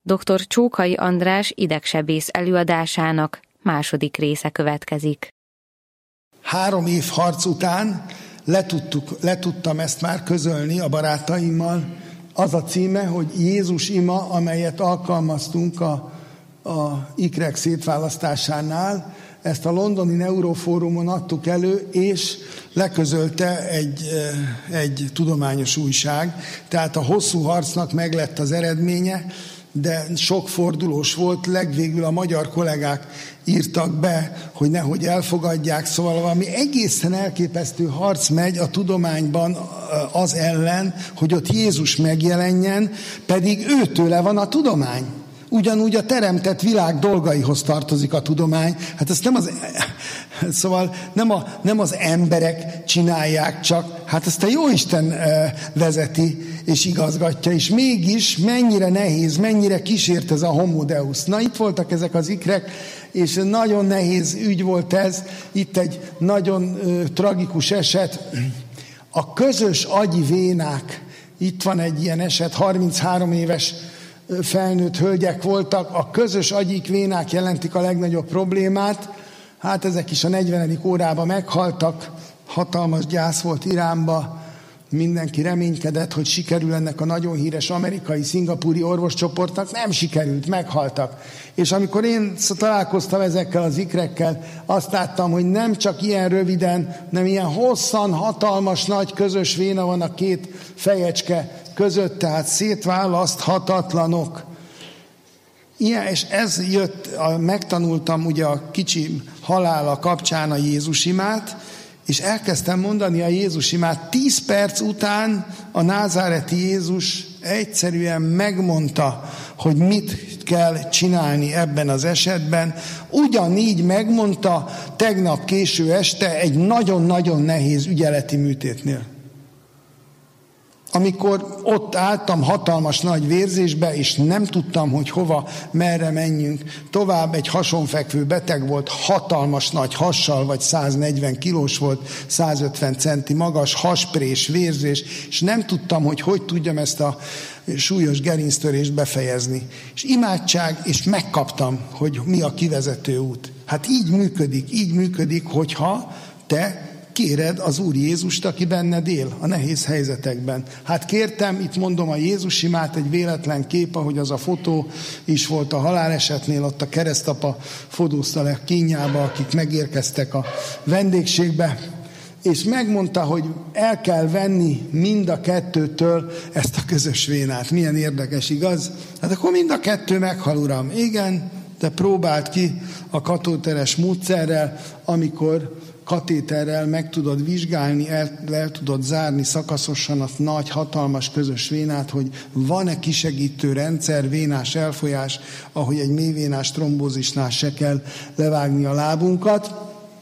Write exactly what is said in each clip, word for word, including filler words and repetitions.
doktor Csókai András idegsebész előadásának második része következik. Három év harc után letudtuk, letudtam ezt már közölni a barátaimmal. Az a címe, hogy Jézus ima, amelyet alkalmaztunk a, a ikrek szétválasztásánál. Ezt a londoni Neurofórumon adtuk elő, és leközölte egy, egy tudományos újság. Tehát a hosszú harcnak meglett az eredménye, de sok fordulós volt, legvégül a magyar kollégák írtak be, hogy nehogy elfogadják, szóval valami egészen elképesztő harc megy a tudományban az ellen, hogy ott Jézus megjelenjen, pedig őtőle van a tudomány. Ugyanúgy a teremtett világ dolgaihoz tartozik a tudomány. Hát ezt nem az, szóval nem, a, nem az emberek csinálják csak, hát ezt a Jóisten vezeti és igazgatja, és mégis mennyire nehéz, mennyire kísért ez a homo deus. Na, itt voltak ezek az ikrek, és nagyon nehéz ügy volt ez. Itt egy nagyon ö, tragikus eset. A közös agyi vénák, itt van egy ilyen eset, harminchárom éves felnőtt hölgyek voltak, a közös agyik vénák jelentik a legnagyobb problémát. Hát ezek is a negyvenedik órában meghaltak, hatalmas gyász volt Iránba, mindenki reménykedett, hogy sikerül ennek a nagyon híres amerikai, szingapúri orvoscsoportnak, nem sikerült, meghaltak. És amikor én találkoztam ezekkel az ikrekkel, azt láttam, hogy nem csak ilyen röviden, nem ilyen hosszan, hatalmas, nagy közös véna van a két fejecske között, tehát szétválaszthatatlanok. Ilyen, és ez jött, a, megtanultam ugye a kicsi halála kapcsán a Jézusimát, és elkezdtem mondani a Jézusimát. Tíz perc után a názáreti Jézus egyszerűen megmondta, hogy mit kell csinálni ebben az esetben. Ugyanígy megmondta tegnap késő este egy nagyon-nagyon nehéz ügyeleti műtétnél. Amikor ott álltam hatalmas nagy vérzésbe, és nem tudtam, hogy hova, merre menjünk. Tovább egy hasonfekvő beteg volt, hatalmas nagy hassal, vagy száznegyven kilós volt, százötven centi magas, hasprés, vérzés, és nem tudtam, hogy hogy tudjam ezt a súlyos gerinctörést befejezni. És imádság, és megkaptam, hogy mi a kivezető út. Hát így működik, így működik, hogyha te kéred az Úr Jézust, aki benned él a nehéz helyzetekben. Hát kértem, itt mondom a Jézusimát, egy véletlen kép, ahogy az a fotó is volt a halálesetnél, ott a keresztapa fotózta le kínjába, akik megérkeztek a vendégségbe, és megmondta, hogy el kell venni mind a kettőtől ezt a közös vénát. Milyen érdekes, igaz? Hát akkor mind a kettő meghal, uram. Igen, de próbált ki a katóteres módszerrel, amikor katéterrel meg tudod vizsgálni, el, el tudod zárni szakaszosan a nagy, hatalmas közös vénát, hogy van-e kisegítő rendszer, vénás elfolyás, ahogy egy mélyvénás trombózisnál se kell levágni a lábunkat.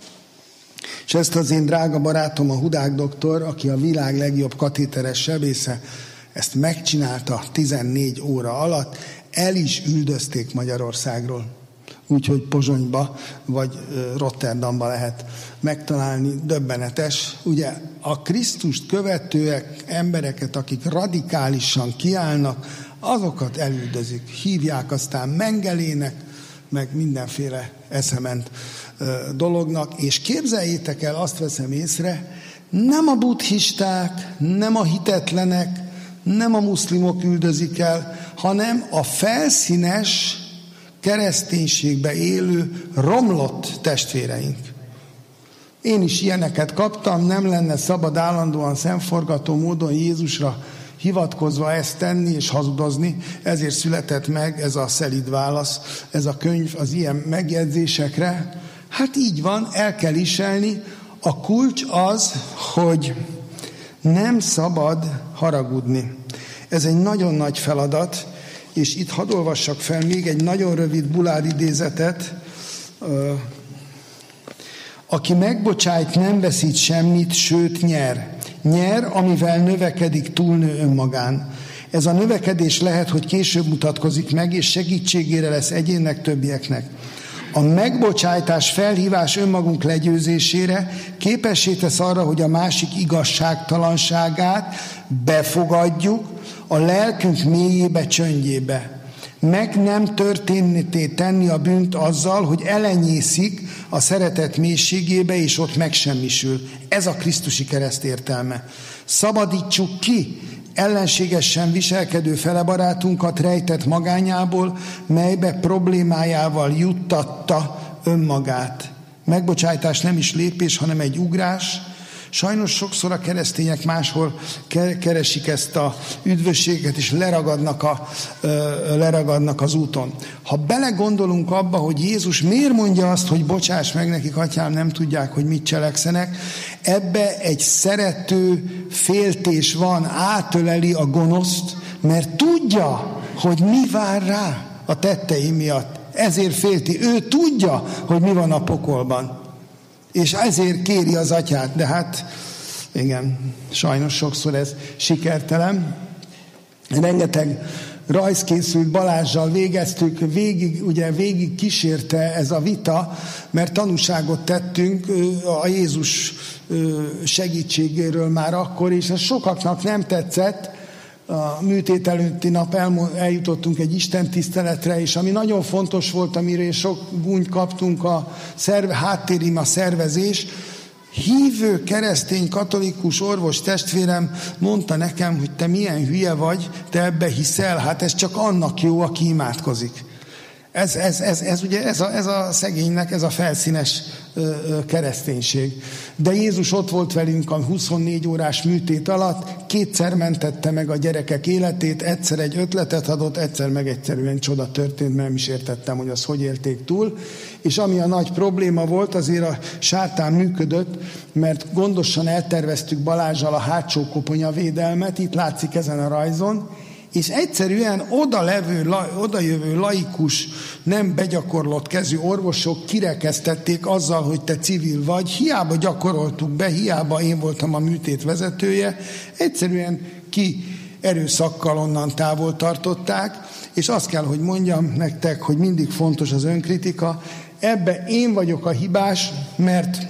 És ezt az én drága barátom, a Hudák doktor, aki a világ legjobb katéteres sebésze, ezt megcsinálta tizennégy óra alatt, el is üldözték Magyarországról. Úgyhogy Pozsonyba vagy Rotterdamba lehet megtalálni, döbbenetes. Ugye a Krisztust követőek, embereket, akik radikálisan kiállnak, azokat elüldözik. Hívják aztán mengelének, meg mindenféle eszement dolognak. És képzeljétek el, azt veszem észre, nem a buddhisták, nem a hitetlenek, nem a muszlimok üldözik el, hanem a felszínes kereszténységbe élő, romlott testvéreink. Én is ilyeneket kaptam, nem lenne szabad állandóan szemforgató módon Jézusra hivatkozva ezt tenni és hazudozni, ezért született meg ez a szelíd válasz, ez a könyv az ilyen megjegyzésekre. Hát így van, el kell viselni. A kulcs az, hogy nem szabad haragudni. Ez egy nagyon nagy feladat, és itt hadd olvassak fel még egy nagyon rövid Bulád idézetet. Aki megbocsájt, nem veszít semmit, sőt nyer. Nyer, amivel növekedik, túlnő önmagán. Ez a növekedés lehet, hogy később mutatkozik meg, és segítségére lesz egyénnek, többieknek. A megbocsájtás, felhívás önmagunk legyőzésére képessé tesz arra, hogy a másik igazságtalanságát befogadjuk a lelkünk mélyébe, csöndjébe. meg nem történté tenni a bűnt azzal, hogy elenyészik a szeretet mélységébe, és ott megsemmisül. Ez a krisztusi kereszt értelme. Szabadítsuk ki ellenségesen viselkedő felebarátunkat rejtett magányából, melybe problémájával juttatta önmagát. Megbocsájtás nem is lépés, hanem egy ugrás. Sajnos sokszor a keresztények máshol keresik ezt a üdvösséget, és leragadnak, a, leragadnak az úton. Ha belegondolunk abba, hogy Jézus miért mondja azt, hogy bocsáss meg nekik, atyám, nem tudják, hogy mit cselekszenek, ebbe egy szerető féltés van, átöleli a gonoszt, mert tudja, hogy mi vár rá a tettei miatt. Ezért félti. Ő tudja, hogy mi van a pokolban. És ezért kéri az atyát, de hát igen, sajnos sokszor ez sikertelen. Rengeteg rajz készült, Balázssal végeztük, végig, ugye végig kísérte ez a vita, mert tanúságot tettünk a Jézus segítségéről már akkor, és ez sokaknak nem tetszett. A műtét előtti nap eljutottunk egy istentiszteletre, és ami nagyon fontos volt, amiről sok gúnyt kaptunk, a szerve, háttérím a szervezés. Hívő keresztény katolikus orvos testvérem mondta nekem, hogy te milyen hülye vagy, te ebbe hiszel, hát ez csak annak jó, aki imádkozik. Ez, ez, ez, ez ugye ez a, ez a szegénynek, ez a felszínes ö, ö, kereszténység. De Jézus ott volt velünk a huszonnégy órás műtét alatt, kétszer mentette meg a gyerekek életét, egyszer egy ötletet adott, egyszer meg egyszerűen csoda történt, mert nem is értettem, hogy azt hogy élték túl. És ami a nagy probléma volt, azért a sátán működött, mert gondosan elterveztük Balázsal a hátsó koponyavédelmet, itt látszik ezen a rajzon, és egyszerűen oda levő, oda jövő laikus, nem begyakorlott kezű orvosok kirekesztették azzal, hogy te civil vagy, hiába gyakoroltuk be, hiába én voltam a műtét vezetője, egyszerűen ki erőszakkal onnan távol tartották, és azt kell, hogy mondjam nektek, hogy mindig fontos az önkritika, ebbe én vagyok a hibás, mert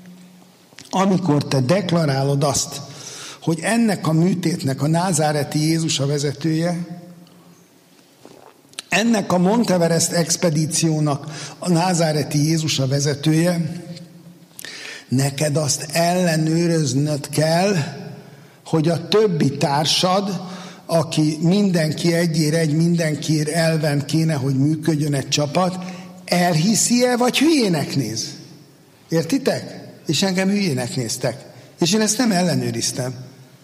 amikor te deklarálod azt, hogy ennek a műtétnek a názáreti Jézus a vezetője, ennek a Monteverest expedíciónak a názáreti Jézus a vezetője, neked azt ellenőröznöd kell, hogy a többi társad, aki mindenki egyér egy, mindenkiért elven kéne, hogy működjön egy csapat, elhiszi-e, vagy hülyének néz? Értitek? És engem hülyének néztek. És én ezt nem ellenőriztem.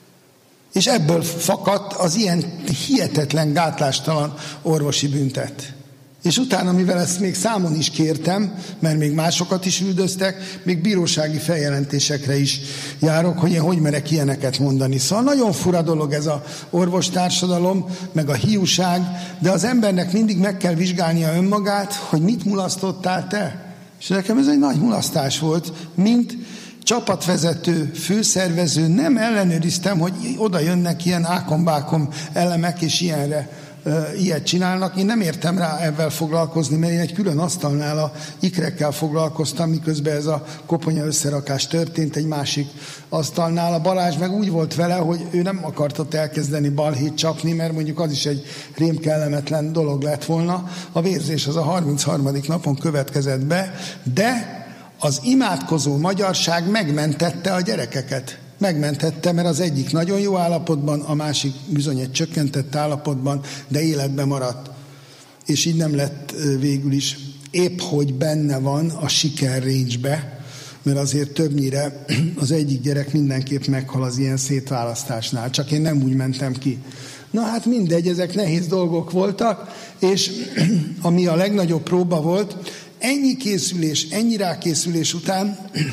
És ebből fakadt az ilyen hihetetlen, gátlástalan orvosi büntet. És utána, mivel ezt még számon is kértem, mert még másokat is üldöztek, még bírósági feljelentésekre is járok, hogy én hogy merek ilyeneket mondani. Szóval nagyon fura dolog ez az orvostársadalom, meg a hiúság, de az embernek mindig meg kell vizsgálnia önmagát, hogy mit mulasztottál te. És nekem ez egy nagy mulasztás volt, mint csapatvezető, főszervező, nem ellenőriztem, hogy oda jönnek ilyen ákombákom elemek, és ilyenre, uh, ilyet csinálnak. Én nem értem rá ebben foglalkozni, mert én egy külön asztalnál a ikrekkel foglalkoztam, miközben ez a koponya összerakás történt egy másik asztalnál. A Balázs meg úgy volt vele, hogy ő nem akart ott elkezdeni balhét csapni, mert mondjuk az is egy rémkellemetlen dolog lett volna. A vérzés az a harmincharmadik napon következett be, de az imádkozó magyarság megmentette a gyerekeket. Megmentette, mert az egyik nagyon jó állapotban, a másik bizony egy csökkentett állapotban, de életben maradt. És így nem lett végül is. Épp hogy benne van a siker range-be, mert azért többnyire az egyik gyerek mindenképp meghal az ilyen szétválasztásnál. Csak én nem úgy mentem ki. Na hát mindegy, ezek nehéz dolgok voltak, és ami a legnagyobb próba volt, ennyi készülés, ennyi rákészülés után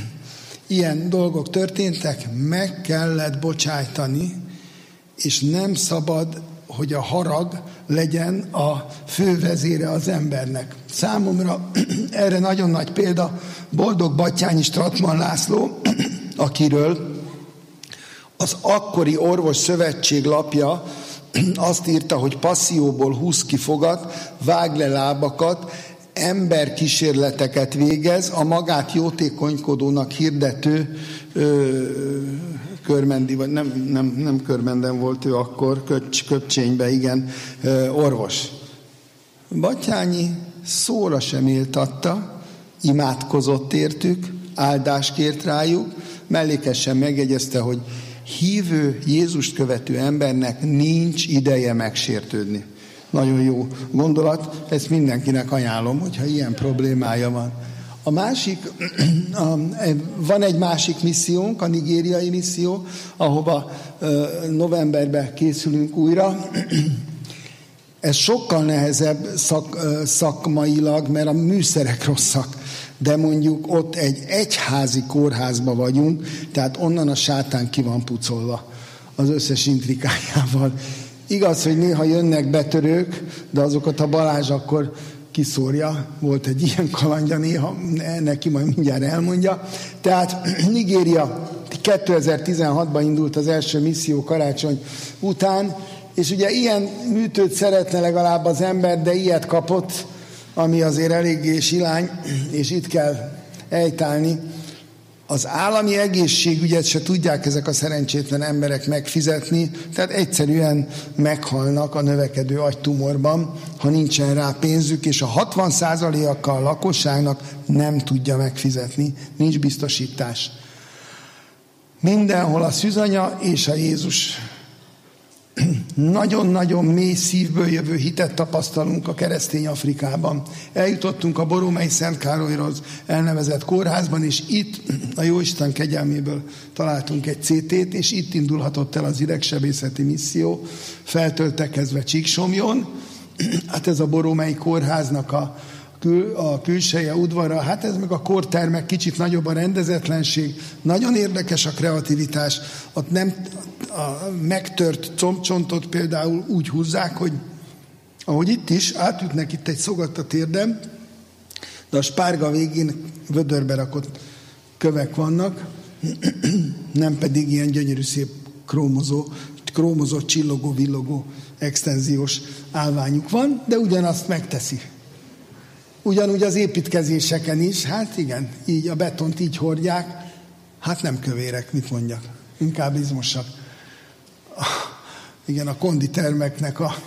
ilyen dolgok történtek, meg kellett bocsájtani, és nem szabad, hogy a harag legyen a fővezére az embernek. Számomra erre nagyon nagy példa Boldog Batthyányi Stratman László, akiről az akkori Orvos Szövetség lapja azt írta, hogy passzióból húz ki fogat, vág le lábakat, emberkísérleteket végez, a magát jótékonykodónak hirdető ö, körmendi, vagy nem, nem, nem körmenden volt ő akkor, köcs, köpcsénybe, igen, ö, orvos. Batthyányi szóra sem éltatta, imádkozott értük, áldást kért rájuk, mellékesen megjegyezte, hogy hívő, Jézust követő embernek nincs ideje megsértődni. Nagyon jó gondolat, ezt mindenkinek ajánlom, hogyha ilyen problémája van. A másik, van egy másik missziónk, a nigériai misszió, ahova novemberben készülünk újra. Ez sokkal nehezebb szak, szakmailag, mert a műszerek rosszak. De mondjuk ott egy egyházi kórházban vagyunk, tehát onnan a sátán ki van pucolva az összes intrikájával. Igaz, hogy néha jönnek betörők, de azokat a Balázs akkor kiszórja. Volt egy ilyen kalandja néha, neki majd mindjárt elmondja. Tehát Nigéria kétezer-tizenhatban indult az első misszió karácsony után, és ugye ilyen műtőt szeretne legalább az ember, de ilyet kapott, ami azért eléggé silány, és itt kell ejtálni. Az állami egészségügyet se tudják ezek a szerencsétlen emberek megfizetni, tehát egyszerűen meghalnak a növekedő agytumorban, ha nincsen rá pénzük, és a hatvan százaléka a lakosságnak nem tudja megfizetni, nincs biztosítás. Mindenhol a szűzanya és a Jézus. Nagyon-nagyon mély szívből jövő hitet tapasztalunk a keresztény Afrikában. Eljutottunk a Boromei Szent Károlyhoz elnevezett kórházban, és itt a Jóisten kegyelméből találtunk egy cé tét, és itt indulhatott el az idegsebészeti misszió, feltöltekezve Csíksomjon. Hát ez a Boromei kórháznak a, kül, a külseje, udvara, hát ez meg a kórtermek, kicsit nagyobb a rendezetlenség, nagyon érdekes a kreativitás, ott nem... a megtört combcsontot például úgy húzzák, hogy ahogy itt is, átütnek itt egy szogat a térdem, de a spárga végén vödörbe rakott kövek vannak, nem pedig ilyen gyönyörű szép krómozó, krómozott, csillogó, villogó, extenziós állványuk van, de ugyanazt megteszi. Ugyanúgy az építkezéseken is, hát igen, így a betont így hordják, hát nem kövérek, mit mondjak, inkább izmosak. Igen, a konditermeknek a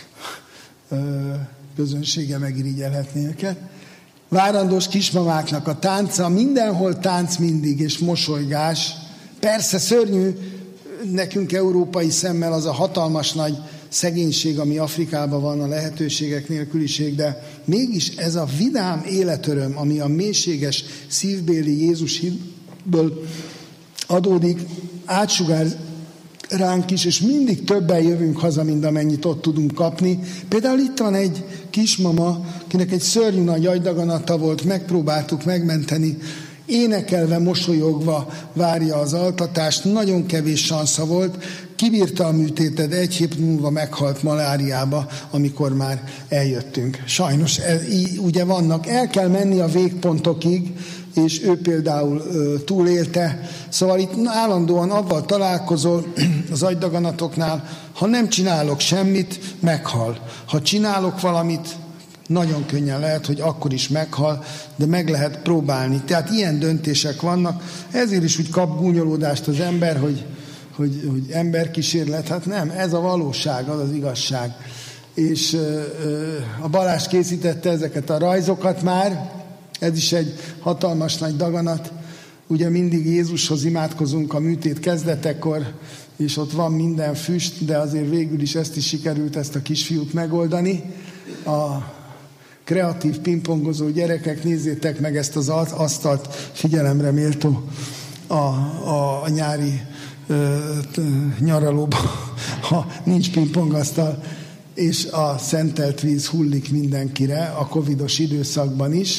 ö, közönsége megirigyelhetné őket. Várandós kismamáknak a tánca, mindenhol tánc mindig, és mosolygás. Persze szörnyű nekünk európai szemmel az a hatalmas nagy szegénység, ami Afrikában van, a lehetőségek nélküliség, de mégis ez a vidám életöröm, ami a mélységes szívbéli Jézus hitből adódik, átsugár ránk is, és mindig többen jövünk haza, mint amennyit ott tudunk kapni. Például itt van egy kismama, akinek egy szörnyű nagy agydaganata volt, megpróbáltuk megmenteni, énekelve, mosolyogva várja az altatást, nagyon kevés sansza volt, kibírta a műtétet, egy hét múlva meghalt maláriába, amikor már eljöttünk. Sajnos ez, így, ugye vannak, el kell menni a végpontokig, és ő például ö, túlélte. Szóval itt állandóan avval találkozol az agydaganatoknál, ha nem csinálok semmit, meghal. Ha csinálok valamit, nagyon könnyen lehet, hogy akkor is meghal, de meg lehet próbálni. Tehát ilyen döntések vannak. Ezért is úgy kap gúnyolódást az ember, hogy, hogy, hogy emberkísérlet. Hát nem, ez a valóság, az az igazság. És ö, ö, a Balázs készítette ezeket a rajzokat már, ez is egy hatalmas nagy daganat. Ugye mindig Jézushoz imádkozunk a műtét kezdetekor, és ott van minden füst, de azért végül is ezt is sikerült, ezt a kisfiút megoldani. A kreatív pingpongozó gyerekek, nézzétek meg ezt az asztalt, figyelemre méltó a, a, a nyári ö, t, nyaralóban, ha nincs pingpongasztal, és a szentelt víz hullik mindenkire, a covidos időszakban is.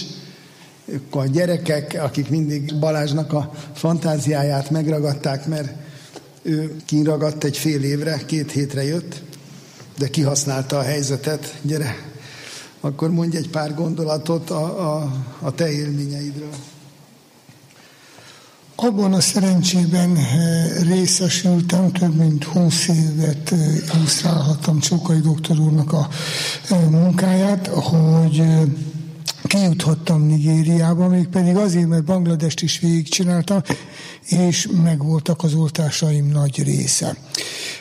A gyerekek, akik mindig Balázsnak a fantáziáját megragadták, mert ő kiragadt egy fél évre, két hétre jött, de kihasználta a helyzetet. Gyere, akkor mondj egy pár gondolatot a, a, a te élményeidről. Abban a szerencsében részesültem, több mint húsz évet illusztrálhattam Csókai doktor úrnak a munkáját, hogy kijuthattam Nigériába, mégpedig azért, mert Bangladest is végigcsináltam, és megvoltak az oltásaim nagy része.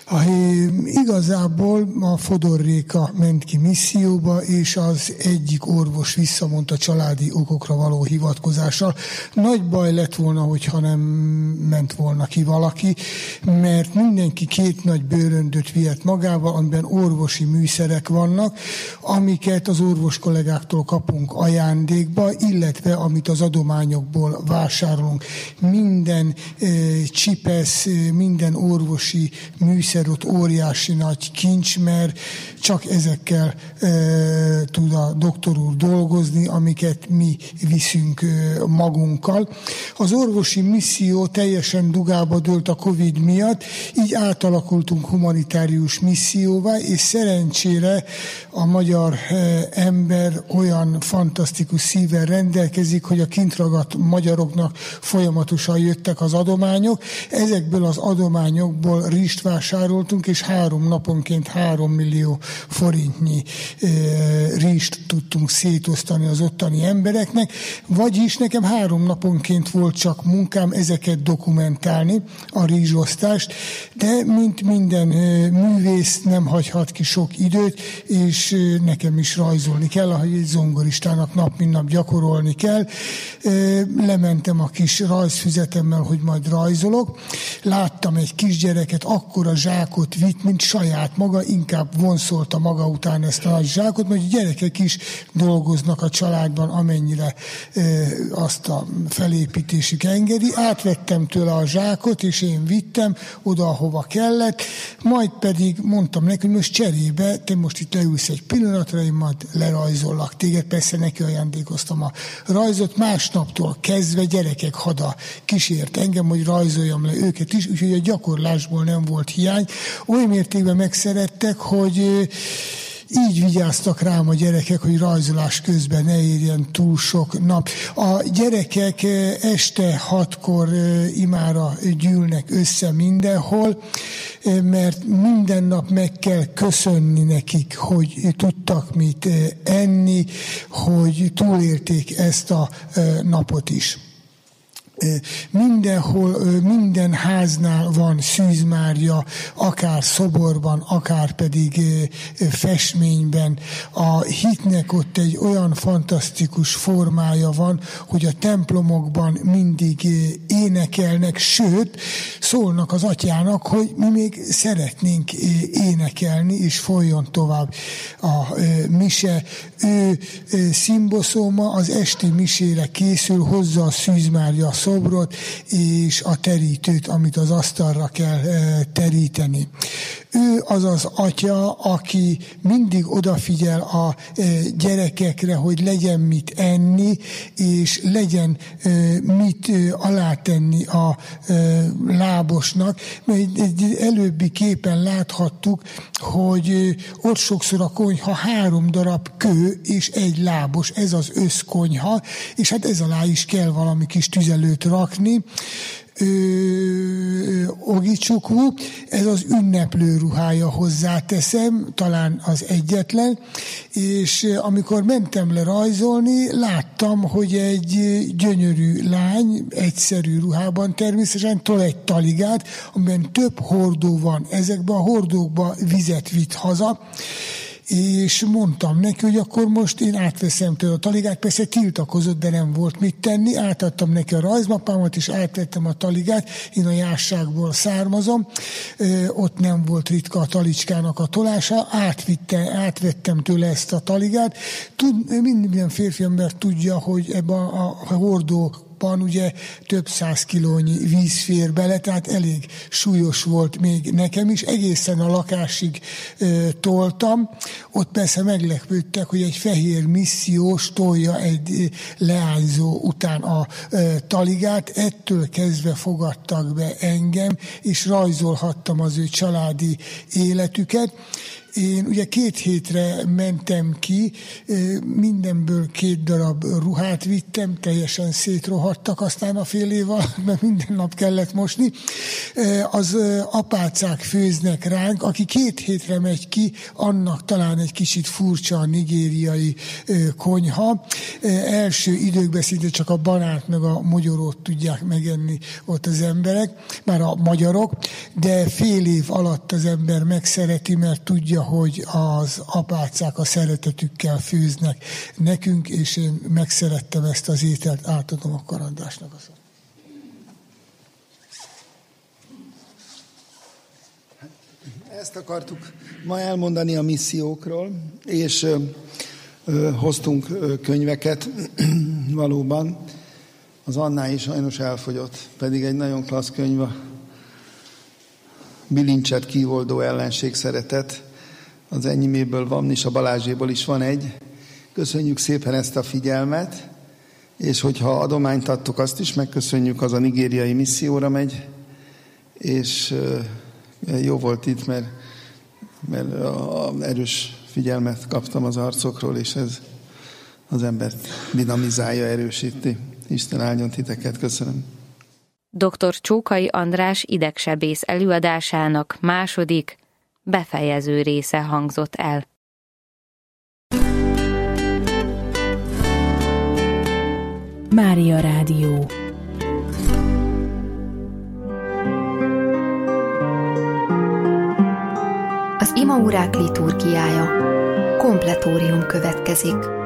Igazából a Fodor Réka ment ki misszióba, és az egyik orvos visszamondta családi okokra való hivatkozással. Nagy baj lett volna, hogyha nem ment volna ki valaki, mert mindenki két nagy bőröndöt vihet magával, amiben orvosi műszerek vannak, amiket az orvos kollégáktól kapunk ajándékba, illetve amit az adományokból vásárolunk. Minden e, csipesz, minden orvosi műszer ott óriási nagy kincs, mert csak ezekkel e, tud a doktor úr dolgozni, amiket mi viszünk e, magunkkal. Az orvosi misszió teljesen dugába dőlt a Covid miatt, így átalakultunk humanitárius misszióvá, és szerencsére a magyar e, ember olyan fantasztikus szívvel rendelkezik, hogy a kint ragadt magyaroknak folyamatosan jöttek az adományok. Ezekből az adományokból rizst vásároltunk, és három naponként három millió forintnyi e, rizst tudtunk szétosztani az ottani embereknek, vagyis nekem három naponként volt csak munkám ezeket dokumentálni, a rizsosztást, de mint minden e, művész nem hagyhat ki sok időt, és e, nekem is rajzolni kell, ahogy egy zongoristának nap mint nap gyakorolni kell. E, lementem a kis rajzfüzetemmel, hogy majd rajzolok. Láttam egy kisgyereket, akkora zsákot vitt, mint saját maga, inkább vonszolta maga után ezt a nagy zsákot, mert a gyerekek is dolgoznak a családban, amennyire e, azt a felépítésük engedi. Átvettem tőle a zsákot, és én vittem oda, ahova kellett, majd pedig mondtam neki, hogy most cserébe, te most itt leülsz egy pillanatra, én majd lerajzollak téged, persze neki ajándékoztam a rajzot, másnaptól kezdve gyerekek hada kísért engem, hogy rajzoljam le őket is, úgyhogy a gyakorlásból nem volt hiány. Oly mértékben megszerettek, hogy így vigyáztak rám a gyerekek, hogy rajzolás közben ne érjen túl sok nap. A gyerekek este hatkor imára gyűlnek össze mindenhol, mert minden nap meg kell köszönni nekik, hogy tudtak mit enni, hogy túlélték ezt a napot is. Mindenhol, minden háznál van szűzmárja, akár szoborban, akár pedig festményben. A hitnek ott egy olyan fantasztikus formája van, hogy a templomokban mindig énekelnek, sőt, szólnak az atyának, hogy mi még szeretnénk énekelni, és folyjon tovább a mise. Ő Szimboszóma az esti misére készül, hozza a szűzmárja szobrot és a terítőt, amit az asztalra kell teríteni. Ő az az atya, aki mindig odafigyel a gyerekekre, hogy legyen mit enni, és legyen mit alátenni a lábosnak. Mert egy előbbi képen láthattuk, hogy ott sokszor a konyha három darab kő és egy lábos, ez az összkonyha, és hát ez alá is kell valami kis tüzelőt rakni. Ogicsukú, ez az ünneplő ruhája, hozzáteszem, talán az egyetlen, és amikor mentem le rajzolni, láttam, hogy egy gyönyörű lány, egyszerű ruhában természetesen tol egy taligát, amiben több hordó van. Ezekben a hordókban vizet vitt haza, és mondtam neki, hogy akkor most én átveszem tőle a taligát, persze tiltakozott, de nem volt mit tenni, átadtam neki a rajzmapámat, és átvettem a taligát, én a Jásságból származom, ott nem volt ritka a talicskának a tolása, átvitte, átvettem tőle ezt a taligát. Tud, minden férfi ember tudja, hogy ebben a hordók ugye több száz kilónyi víz fér bele, tehát elég súlyos volt még nekem is. Egészen a lakásig e, toltam. Ott persze meglepődtek, hogy egy fehér missziós tolja egy leányzó után a e, taligát. Ettől kezdve fogadtak be engem, és rajzolhattam az ő családi életüket. Én ugye két hétre mentem ki, mindenből két darab ruhát vittem, teljesen szétrohadtak aztán a fél év alatt, mert minden nap kellett mosni. Az apácák főznek ránk, aki két hétre megy ki, annak talán egy kicsit furcsa a nigériai konyha. Első időkben szinte csak a banát meg a mogyorót tudják megenni ott az emberek, már a magyarok, de fél év alatt az ember megszereti, mert tudja, hogy az apácák a szeretetükkel főznek nekünk, és én megszerettem ezt az ételt, átadom a Karandásnak a szót. Ezt akartuk ma elmondani a missziókról, és ö, ö, hoztunk ö, könyveket, valóban. Az Annái sajnos elfogyott, pedig egy nagyon klassz könyv, a Bilincset kívoldó ellenség szeretet. Az enyéméből van, és a Balázséból is van egy. Köszönjük szépen ezt a figyelmet, és hogyha adományt adtuk, azt is megköszönjük, az a nigériai misszióra megy, és jó volt itt, mert, mert erős figyelmet kaptam az arcokról, és ez az embert dinamizálja, erősíti. Isten áldjon titeket, köszönöm. doktor Csókai András idegsebész előadásának második, befejező része hangzott el. Mária Rádió. Az imaórák liturgiája. Kompletórium következik.